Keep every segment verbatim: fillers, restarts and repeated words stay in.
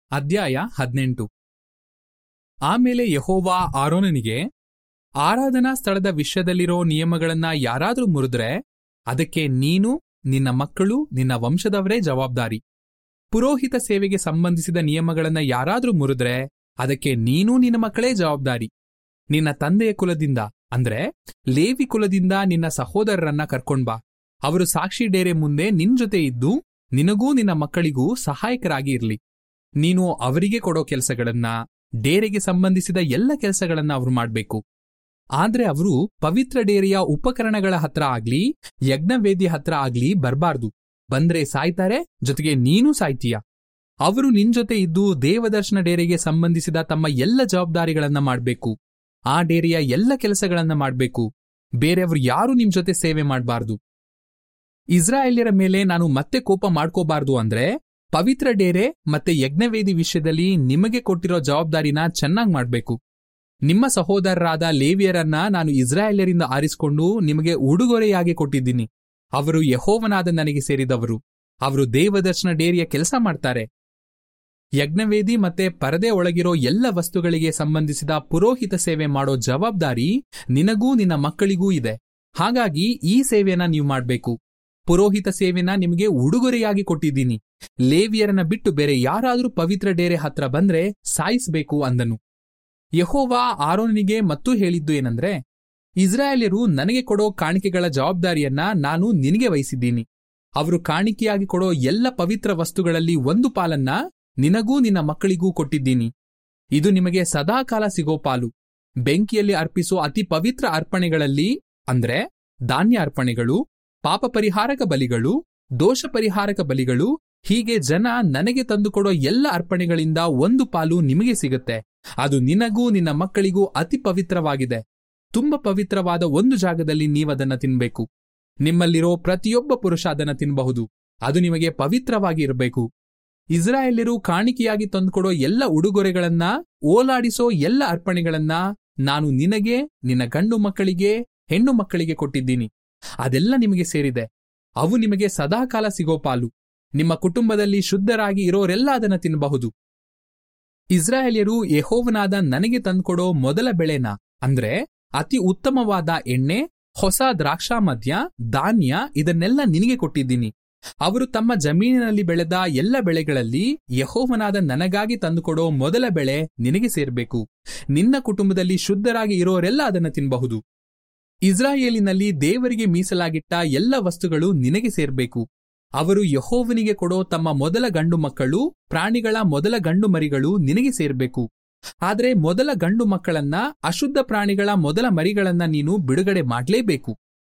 ಅಧ್ಯಾಯ ಹದಿನೆಂಟು. ಆಮೇಲೆ ಯೆಹೋವ ಆರೋನನಿಗೆ, ಆರಾಧನಾ ಸ್ಥಳದ ವಿಷಯದಲ್ಲಿರೋ ನಿಯಮಗಳನ್ನ ಯಾರಾದ್ರೂ ಮುರಿದ್ರೆ ಅದಕ್ಕೆ ನೀನು, ನಿನ್ನ ಮಕ್ಕಳು, ನಿನ್ನ ವಂಶದವರೇ ಜವಾಬ್ದಾರಿ. ಪುರೋಹಿತ ಸೇವೆಗೆ ಸಂಬಂಧಿಸಿದ ನಿಯಮಗಳನ್ನ ಯಾರಾದ್ರೂ ಮುರಿದ್ರೆ ಅದಕ್ಕೆ ನೀನು, ನಿನ್ನ ಮಕ್ಕಳೇ ಜವಾಬ್ದಾರಿ. ನಿನ್ನ ತಂದೆಯ ಕುಲದಿಂದ ಅಂದ್ರೆ ಲೇವಿ ಕುಲದಿಂದ ನಿನ್ನ ಸಹೋದರರನ್ನ ಕರ್ಕೊಂಡ್ಬಾ. ಅವರು ಸಾಕ್ಷಿ ಡೇರೆ ಮುಂದೆ ನಿನ್ ಜೊತೆ ಇದ್ದು ನಿನಗೂ ನಿನ್ನ ಮಕ್ಕಳಿಗೂ ಸಹಾಯಕರಾಗಿ ಇರ್ಲಿ. ನೀನು ಅವರಿಗೆ ಕೊಡೋ ಕೆಲಸಗಳನ್ನ, ಡೇರೆಗೆ ಸಂಬಂಧಿಸಿದ ಎಲ್ಲ ಕೆಲಸಗಳನ್ನ ಅವರು ಮಾಡ್ಬೇಕು. ಆದ್ರೆ ಅವರು ಪವಿತ್ರ ಡೇರೆಯ ಉಪಕರಣಗಳ ಹತ್ರ ಆಗ್ಲಿ ಯಜ್ಞವೇದಿ ಹತ್ರ ಆಗ್ಲಿ ಬರ್ಬಾರ್ದು. ಬಂದ್ರೆ ಸಾಯ್ತಾರೆ, ಜೊತೆಗೆ ನೀನೂ ಸಾಯ್ತೀಯ. ಅವರು ನಿನ್ ಜೊತೆ ಇದ್ದು ದೇವದರ್ಶನ ಡೇರೆಗೆ ಸಂಬಂಧಿಸಿದ ತಮ್ಮ ಎಲ್ಲ ಜವಾಬ್ದಾರಿಗಳನ್ನ ಮಾಡ್ಬೇಕು. ಆ ಡೇರೆಯ ಎಲ್ಲ ಕೆಲಸಗಳನ್ನ ಮಾಡ್ಬೇಕು. ಬೇರೆಯವರು ಯಾರು ನಿಮ್ ಜೊತೆ ಸೇವೆ ಮಾಡಬಾರ್ದು. ಇಸ್ರಾಯೇಲ್ಯರ ಮೇಲೆ ನಾನು ಮತ್ತೆ ಕೋಪ ಮಾಡ್ಕೋಬಾರ್ದು ಅಂದ್ರೆ ಪವಿತ್ರ ಡೇರೆ ಮತ್ತೆ ಯಜ್ಞವೇದಿ ವಿಷಯದಲ್ಲಿ ನಿಮಗೆ ಕೊಟ್ಟಿರೋ ಜವಾಬ್ದಾರಿನ ಚೆನ್ನಾಗ್ ಮಾಡ್ಬೇಕು. ನಿಮ್ಮ ಸಹೋದರರಾದ ಲೇವಿಯರನ್ನ ನಾನು ಇಸ್ರಾಯೇಲ್ಯರಿಂದ ಆರಿಸಿಕೊಂಡು ನಿಮಗೆ ಉಡುಗೊರೆಯಾಗಿ ಕೊಟ್ಟಿದ್ದೀನಿ. ಅವರು ಯೆಹೋವನಾದ ನನಗೆ ಸೇರಿದವರು. ಅವರು ದೇವದರ್ಶನ ಡೇರಿಯ ಕೆಲಸ ಮಾಡ್ತಾರೆ. ಯಜ್ಞವೇದಿ ಮತ್ತೆ ಪರದೆ ಒಳಗಿರೋ ಎಲ್ಲ ವಸ್ತುಗಳಿಗೆ ಸಂಬಂಧಿಸಿದ ಪುರೋಹಿತ ಸೇವೆ ಮಾಡೋ ಜವಾಬ್ದಾರಿ ನಿನಗೂ ನಿನ್ನ ಮಕ್ಕಳಿಗೂ ಇದೆ. ಹಾಗಾಗಿ ಈ ಸೇವೆಯನ್ನ ನೀವು ಮಾಡ್ಬೇಕು. ಪುರೋಹಿತ ಸೇವೆನ ನಿಮಗೆ ಉಡುಗೊರೆಯಾಗಿ ಕೊಟ್ಟಿದ್ದೀನಿ. ಲೇವಿಯರನ್ನ ಬಿಟ್ಟು ಬೇರೆ ಯಾರಾದ್ರೂ ಪವಿತ್ರ ಡೇರೆ ಹತ್ರ ಬಂದ್ರೆ ಸಾಯಿಸಬೇಕು ಅಂದನು. ಯೆಹೋವ ಆರೋನನಿಗೆ ಮತ್ತೂ ಹೇಳಿದ್ದು ಏನಂದ್ರೆ, ಇಸ್ರಾಯೇಲ್ಯರು ನನಗೆ ಕೊಡೋ ಕಾಣಿಕೆಗಳ ಜವಾಬ್ದಾರಿಯನ್ನ ನಾನು ನಿನಗೆ ವಹಿಸಿದ್ದೀನಿ. ಅವರು ಕಾಣಿಕೆಯಾಗಿ ಕೊಡೋ ಎಲ್ಲ ಪವಿತ್ರ ವಸ್ತುಗಳಲ್ಲಿ ಒಂದು ಪಾಲನ್ನ ನಿನಗೂ ನಿನ್ನ ಮಕ್ಕಳಿಗೂ ಕೊಟ್ಟಿದ್ದೀನಿ. ಇದು ನಿಮಗೆ ಸದಾಕಾಲ ಸಿಗೋ ಪಾಲು. ಬೆಂಕಿಯಲ್ಲಿ ಅರ್ಪಿಸೋ ಅತಿ ಪವಿತ್ರ ಅರ್ಪಣೆಗಳಲ್ಲಿ ಅಂದ್ರೆ ಧಾನ್ಯ ಅರ್ಪಣೆಗಳು, ಪಾಪ ಪರಿಹಾರಕ ಬಲಿಗಳು, ದೋಷ ಪರಿಹಾರಕ ಬಲಿಗಳು, ಹೀಗೆ ಜನ ನನಗೆ ತಂದುಕೊಡೋ ಎಲ್ಲ ಅರ್ಪಣೆಗಳಿಂದ ಒಂದು ಪಾಲು ನಿಮಗೆ ಸಿಗುತ್ತೆ. ಅದು ನಿನಗೂ ನಿನ್ನ ಮಕ್ಕಳಿಗೂ ಅತಿ ಪವಿತ್ರವಾಗಿದೆ. ತುಂಬ ಪವಿತ್ರವಾದ ಒಂದು ಜಾಗದಲ್ಲಿ ನೀವದನ್ನ ತಿನ್ಬೇಕು. ನಿಮ್ಮಲ್ಲಿರೋ ಪ್ರತಿಯೊಬ್ಬ ಪುರುಷ ಅದನ್ನ ತಿನ್ನಬಹುದು. ಅದು ನಿಮಗೆ ಪವಿತ್ರವಾಗಿ ಇರಬೇಕು. ಇಸ್ರಾಯೇಲ್ಯರು ಕಾಣಿಕೆಯಾಗಿ ತಂದುಕೊಡೋ ಎಲ್ಲ ಉಡುಗೊರೆಗಳನ್ನ, ಓಲಾಡಿಸೋ ಎಲ್ಲ ಅರ್ಪಣೆಗಳನ್ನ ನಾನು ನಿನಗೆ, ನಿನ್ನ ಗಂಡು ಮಕ್ಕಳಿಗೆ, ಹೆಣ್ಣು ಮಕ್ಕಳಿಗೆ ಕೊಟ್ಟಿದ್ದೀನಿ. ಅದೆಲ್ಲ ನಿಮಗೆ ಸೇರಿದೆ. ಅವು ನಿಮಗೆ ಸದಾಕಾಲ ಸಿಗೋ ಪಾಲು. ನಿಮ್ಮ ಕುಟುಂಬದಲ್ಲಿ ಶುದ್ಧರಾಗಿ ಇರೋರೆಲ್ಲ ಅದನ್ನ ತಿನ್ನಬಹುದು. ಇಸ್ರಾಯೇಲ್ಯರು ಯೆಹೋವನಾದ ನನಗೆ ತಂದ್ಕೊಡೋ ಮೊದಲ ಬೆಳೆನ ಅಂದ್ರೆ ಅತಿ ಉತ್ತಮವಾದ ಎಣ್ಣೆ, ಹೊಸ ದ್ರಾಕ್ಷಾಮದ್ಯ, ಧಾನ್ಯ ಇದನ್ನೆಲ್ಲ ನಿನಗೆ ಕೊಟ್ಟಿದ್ದೀನಿ. ಅವರು ತಮ್ಮ ಜಮೀನಿನಲ್ಲಿ ಬೆಳೆದ ಎಲ್ಲ ಬೆಳೆಗಳಲ್ಲಿ ಯೆಹೋವನಾದ ನನಗಾಗಿ ತಂದುಕೊಡೋ ಮೊದಲ ಬೆಳೆ ನಿನಗೆ ಸೇರ್ಬೇಕು. ನಿನ್ನ ಕುಟುಂಬದಲ್ಲಿ ಶುದ್ಧರಾಗಿ ಇರೋರೆಲ್ಲ ಅದನ್ನ ತಿನ್ನಬಹುದು. ಇಸ್ರಾಯೇಲಿನಲ್ಲಿ ದೇವರಿಗೆ ಮೀಸಲಾಗಿಟ್ಟ ಎಲ್ಲ ವಸ್ತುಗಳು ನಿನಗೆ ಸೇರ್ಬೇಕು. ಅವರು ಯೆಹೋವನಿಗೆ ಕೊಡೋ ತಮ್ಮ ಮೊದಲ ಗಂಡು ಮಕ್ಕಳು, ಪ್ರಾಣಿಗಳ ಮೊದಲ ಗಂಡು ಮರಿಗಳು ನಿನಗೆ ಸೇರ್ಬೇಕು. ಆದ್ರೆ ಮೊದಲ ಗಂಡು ಮಕ್ಕಳನ್ನ, ಅಶುದ್ಧ ಪ್ರಾಣಿಗಳ ಮೊದಲ ಮರಿಗಳನ್ನ ನೀನು ಬಿಡುಗಡೆ ಮಾಡ್ಲೇಬೇಕು.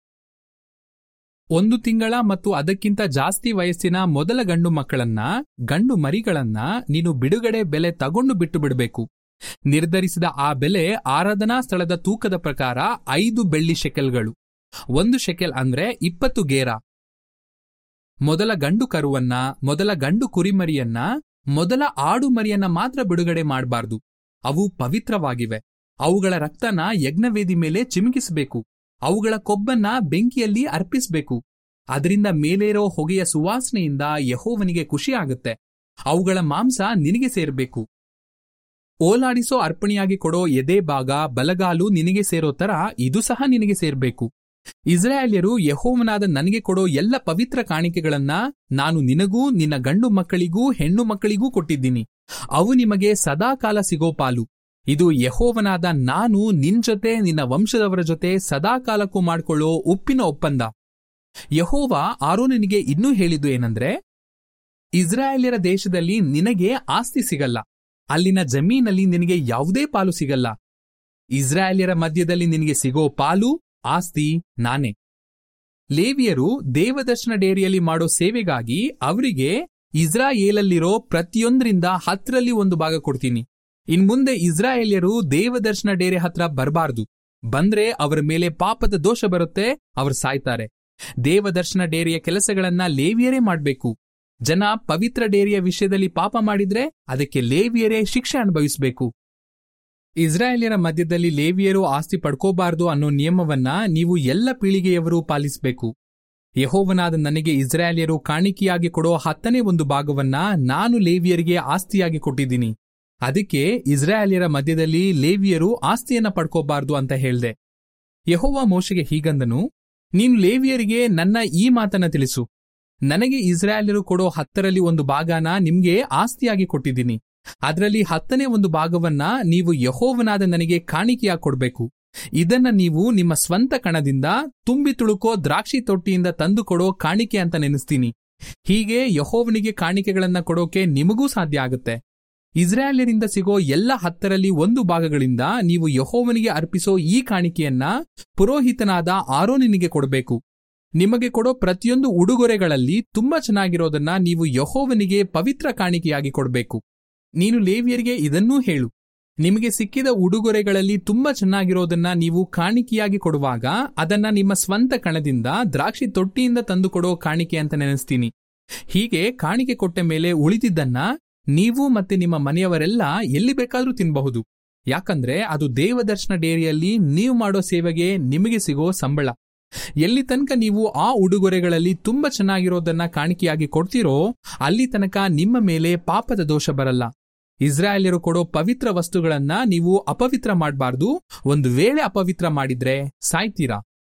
ಒಂದು ತಿಂಗಳ ಮತ್ತು ಅದಕ್ಕಿಂತ ಜಾಸ್ತಿ ವಯಸ್ಸಿನ ಮೊದಲ ಗಂಡು ಮಕ್ಕಳನ್ನ, ಗಂಡು ಮರಿಗಳನ್ನ ನೀನು ಬಿಡುಗಡೆ ಬೆಲೆ ತಗೊಂಡು ಬಿಟ್ಟು ಬಿಡಬೇಕು. ನಿರ್ಧರಿಸಿದ ಆ ಬೆಲೆ ಆರಾಧನಾ ಸ್ಥಳದ ತೂಕದ ಪ್ರಕಾರ ಐದು ಬೆಳ್ಳಿ ಶೆಕೆಲ್ಗಳು. ಒಂದು ಶೆಕೆಲ್ ಅಂದ್ರೆ ಇಪ್ಪತ್ತು ಗೇರ. ಮೊದಲ ಗಂಡು ಕರುವನ್ನ, ಮೊದಲ ಗಂಡು ಕುರಿಮರಿಯನ್ನ, ಮೊದಲ ಆಡು ಮರಿಯನ್ನ ಮಾತ್ರ ಬಿಡುಗಡೆ ಮಾಡಬಾರ್ದು. ಅವು ಪವಿತ್ರವಾಗಿವೆ. ಅವುಗಳ ರಕ್ತನ ಯಜ್ಞವೇದಿ ಮೇಲೆ ಚಿಮುಕಿಸಬೇಕು. ಅವುಗಳ ಕೊಬ್ಬನ್ನ ಬೆಂಕಿಯಲ್ಲಿ ಅರ್ಪಿಸಬೇಕು. ಅದರಿಂದ ಮೇಲೇರೋ ಹೊಗೆಯ ಸುವಾಸನೆಯಿಂದ ಯೆಹೋವನಿಗೆ ಖುಷಿಯಾಗುತ್ತೆ. ಅವುಗಳ ಮಾಂಸ ನಿನಗೆ ಸೇರಬೇಕು. ಓಲಾಡಿಸೋ ಅರ್ಪಣೆಯಾಗಿ ಕೊಡೋ ಎದೆ ಭಾಗ, ಬಲಗಾಲು ನಿನಗೆ ಸೇರೋ ತರ ಇದು ಸಹ ನಿನಗೆ ಸೇರ್ಬೇಕು. ಇಸ್ರಾಯೇಲ್ಯರು ಯೆಹೋವನಾದ ನನಗೆ ಕೊಡೋ ಎಲ್ಲ ಪವಿತ್ರ ಕಾಣಿಕೆಗಳನ್ನ ನಾನು ನಿನಗೂ, ನಿನ್ನ ಗಂಡು ಮಕ್ಕಳಿಗೂ, ಹೆಣ್ಣು ಮಕ್ಕಳಿಗೂ ಕೊಟ್ಟಿದ್ದೀನಿ. ಅವು ನಿಮಗೆ ಸದಾಕಾಲ ಸಿಗೋ ಪಾಲು. ಇದು ಯೆಹೋವನಾದ ನಾನು ನಿನ್ ಜೊತೆ, ನಿನ್ನ ವಂಶದವರ ಜೊತೆ ಸದಾಕಾಲಕ್ಕೂ ಮಾಡ್ಕೊಳ್ಳೋ ಉಪ್ಪಿನ ಒಪ್ಪಂದ. ಯೆಹೋವ ಆರೋನನಿಗೆ ಇನ್ನೂ ಹೇಳಿದ್ದು ಏನಂದ್ರೆ, ಇಸ್ರಾಯೇಲ್ಯರ ದೇಶದಲ್ಲಿ ನಿನಗೆ ಆಸ್ತಿ ಸಿಗಲ್ಲ. ಅಲ್ಲಿನ ಜಮೀನಲ್ಲಿ ನಿನಗೆ ಯಾವುದೇ ಪಾಲು ಸಿಗಲ್ಲ. ಇಸ್ರಾಯೇಲ್ಯರ ಮಧ್ಯದಲ್ಲಿ ನಿನಗೆ ಸಿಗೋ ಪಾಲು, ಆಸ್ತಿ ನಾನೇ. ಲೇವಿಯರು ದೇವದರ್ಶನ ಡೇರಿಯಲ್ಲಿ ಮಾಡೋ ಸೇವೆಗಾಗಿ ಅವರಿಗೆ ಇಸ್ರಾಯೇಲಲ್ಲಿರೋ ಪ್ರತಿಯೊಂದರಿಂದ ಹತ್ತರಲ್ಲಿ ಒಂದು ಭಾಗ ಕೊಡ್ತೀನಿ. ಇನ್ಮುಂದೆ ಇಸ್ರಾಯೇಲ್ಯರು ದೇವದರ್ಶನ ಡೇರೆ ಹತ್ರ ಬರಬಾರ್ದು. ಬಂದ್ರೆ ಅವರ ಮೇಲೆ ಪಾಪದ ದೋಷ ಬರುತ್ತೆ, ಅವರು ಸಾಯ್ತಾರೆ. ದೇವದರ್ಶನ ಡೇರಿಯ ಕೆಲಸಗಳನ್ನ ಲೇವಿಯರೇ ಮಾಡ್ಬೇಕು. ಜನ ಪವಿತ್ರ ಡೇರಿಯ ವಿಷಯದಲ್ಲಿ ಪಾಪ ಮಾಡಿದ್ರೆ ಅದಕ್ಕೆ ಲೇವಿಯರೇ ಶಿಕ್ಷೆ ಅನುಭವಿಸಬೇಕು. ಇಸ್ರಾಯೇಲ್ಯರ ಮಧ್ಯದಲ್ಲಿ ಲೇವಿಯರು ಆಸ್ತಿ ಪಡ್ಕೋಬಾರ್ದು ಅನ್ನೋ ನಿಯಮವನ್ನ ನೀವು ಎಲ್ಲ ಪೀಳಿಗೆಯವರು ಪಾಲಿಸಬೇಕು. ಯೆಹೋವನಾದ ನನಗೆ ಇಸ್ರಾಯೇಲ್ಯರು ಕಾಣಿಕೆಯಾಗಿ ಕೊಡೋ ಹತ್ತನೇ ಒಂದು ಭಾಗವನ್ನ ನಾನು ಲೇವಿಯರಿಗೆ ಆಸ್ತಿಯಾಗಿ ಕೊಟ್ಟಿದ್ದೀನಿ. ಅದಕ್ಕೆ ಇಸ್ರಾಯೇಲ್ಯರ ಮಧ್ಯದಲ್ಲಿ ಲೇವಿಯರು ಆಸ್ತಿಯನ್ನ ಪಡ್ಕೋಬಾರ್ದು ಅಂತ ಹೇಳ್ದೆ. ಯೆಹೋವ ಮೋಶೆಗೆ ಹೀಗಂದನು, ನೀನು ಲೇವಿಯರಿಗೆ ನನ್ನ ಈ ಮಾತನ್ನ ತಿಳಿಸು. ನನಗೆ ಇಸ್ರಾಯೇಲ್ಯರು ಕೊಡೋ ಹತ್ತರಲ್ಲಿ ಒಂದು ಭಾಗನ ನಿಮ್ಗೆ ಆಸ್ತಿಯಾಗಿ ಕೊಟ್ಟಿದ್ದೀನಿ. ಅದರಲ್ಲಿ ಹತ್ತನೇ ಒಂದು ಭಾಗವನ್ನ ನೀವು ಯೆಹೋವನಾದ ನನಗೆ ಕಾಣಿಕೆಯಾಗಿ ಕೊಡ್ಬೇಕು. ಇದನ್ನ ನೀವು ನಿಮ್ಮ ಸ್ವಂತ ಕಣದಿಂದ ತುಂಬಿ ತುಳುಕೋ ದ್ರಾಕ್ಷಿ ತೊಟ್ಟಿಯಿಂದ ತಂದು ಕೊಡೋ ಕಾಣಿಕೆ ಅಂತ ನೆನೆಸ್ತೀನಿ. ಹೀಗೆ ಯೆಹೋವನಿಗೆ ಕಾಣಿಕೆಗಳನ್ನ ಕೊಡೋಕೆ ನಿಮಗೂ ಸಾಧ್ಯ ಆಗುತ್ತೆ. ಇಸ್ರಾಯೇಲ್ಯರಿಂದ ಸಿಗೋ ಎಲ್ಲ ಹತ್ತರಲ್ಲಿ ಒಂದು ಭಾಗಗಳಿಂದ ನೀವು ಯೆಹೋವನಿಗೆ ಅರ್ಪಿಸೋ ಈ ಕಾಣಿಕೆಯನ್ನ ಪುರೋಹಿತನಾದ ಆರೋನನಿಗೆ ಕೊಡಬೇಕು. ನಿಮಗೆ ಕೊಡೋ ಪ್ರತಿಯೊಂದು ಉಡುಗೊರೆಗಳಲ್ಲಿ ತುಂಬಾ ಚೆನ್ನಾಗಿರೋದನ್ನ ನೀವು ಯೆಹೋವನಿಗೆ ಪವಿತ್ರ ಕಾಣಿಕೆಯಾಗಿ ಕೊಡಬೇಕು. ನೀನು ಲೇವಿಯರಿಗೆ ಇದನ್ನೂ ಹೇಳು, ನಿಮಗೆ ಸಿಕ್ಕಿದ ಉಡುಗೊರೆಗಳಲ್ಲಿ ತುಂಬಾ ಚೆನ್ನಾಗಿರೋದನ್ನ ನೀವು ಕಾಣಿಕೆಯಾಗಿ ಕೊಡುವಾಗ ಅದನ್ನ ನಿಮ್ಮ ಸ್ವಂತ ಕಣದಿಂದ ದ್ರಾಕ್ಷಿ ತೊಟ್ಟಿಯಿಂದ ತಂದು ಕೊಡೋ ಕಾಣಿಕೆ ಅಂತ ನೆನೆಸ್ತೀನಿ. ಹೀಗೆ ಕಾಣಿಕೆ ಕೊಟ್ಟ ಮೇಲೆ ಉಳಿದಿದ್ದನ್ನ ನೀವು ಮತ್ತೆ ನಿಮ್ಮ ಮನೆಯವರೆಲ್ಲ ಎಲ್ಲಿ ಬೇಕಾದ್ರೂ ತಿನ್ನಬಹುದು. ಯಾಕಂದ್ರೆ ಅದು ದೇವದರ್ಶನ ಡೇರಿಯಲ್ಲಿ ನೀವು ಮಾಡೋ ಸೇವೆಗೆ ನಿಮಗೆ ಸಿಗೋ ಸಂಬಳ. ಎಲ್ಲಿ ತನಕ ನೀವು ಆ ಉಡುಗೊರೆಗಳಲ್ಲಿ ತುಂಬಾ ಚೆನ್ನಾಗಿರೋದನ್ನ ಕಾಣಿಕೆಯಾಗಿ ಕೊಡ್ತೀರೋ ಅಲ್ಲಿ ತನಕ ನಿಮ್ಮ ಮೇಲೆ ಪಾಪದ ದೋಷ ಬರಲ್ಲ. ಇಸ್ರಾಯೇಲ್ಯರು ಕೊಡೋ ಪವಿತ್ರ ವಸ್ತುಗಳನ್ನ ನೀವು ಅಪವಿತ್ರ ಮಾಡಬಾರ್ದು. ಒಂದು ವೇಳೆ ಅಪವಿತ್ರ ಮಾಡಿದ್ರೆ ಸಾಯ್ತೀರಾ.